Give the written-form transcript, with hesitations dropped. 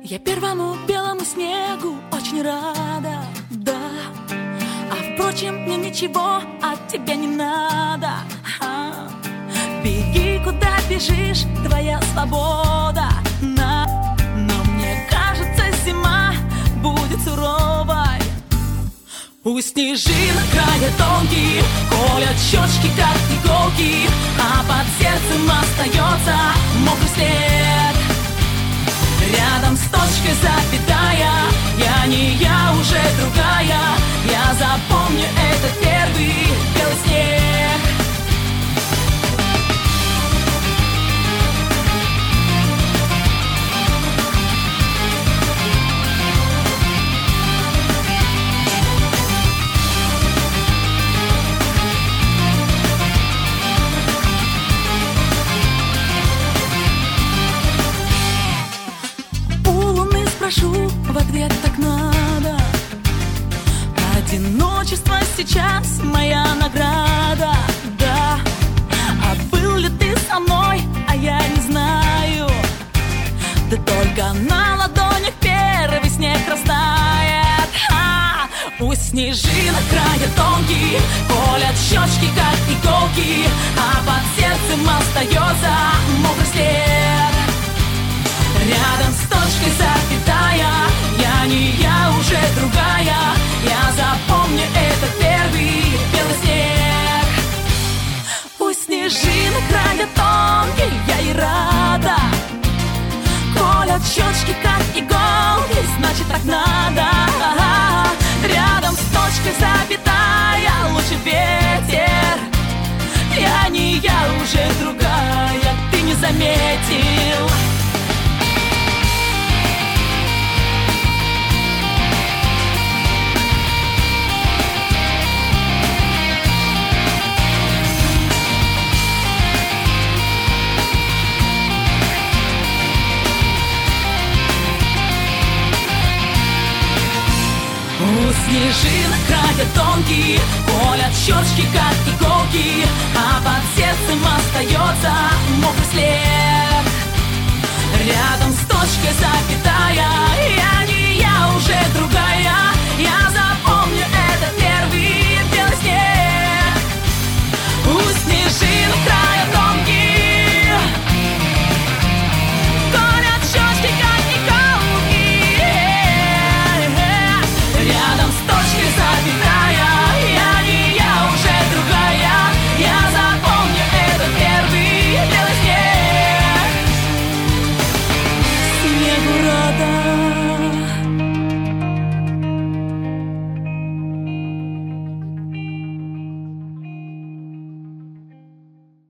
Я первому белому снегу очень рада, да. А впрочем, мне ничего от тебя не надо. Беги, куда бежишь, твоя свобода. Но мне кажется, зима будет суровой. У снежинок края тонкие, колят щечки, как иголки, а под сердцем остается мокрый след. Рядом с точкой запятая, я не я, уже другая. Я запомню этот первый белый снег. Прошу в ответ, так надо. Одиночество сейчас моя награда, да. А был ли ты со мной, а я не знаю. Да только на ладонях первый снег растает. У снежинок края тонкие, колят щечки, как иголки, а под сердцем остается мокрый след. Рядом с точкой запятая, я не я, уже другая. Я запомню этот первый белый снег. Пусть снежинок края тонкий, я и рада. Колят щечки, как иголки, значит так надо. Рядом с точкой запятая, лучше ветер. Я не я, уже другая, ты не заметил. У снежинок края тонкие, колят щечки, как иголки, а под сердцем остается мокрый след. Рядом с точкой запятая, я не я, уже другая. Я запомню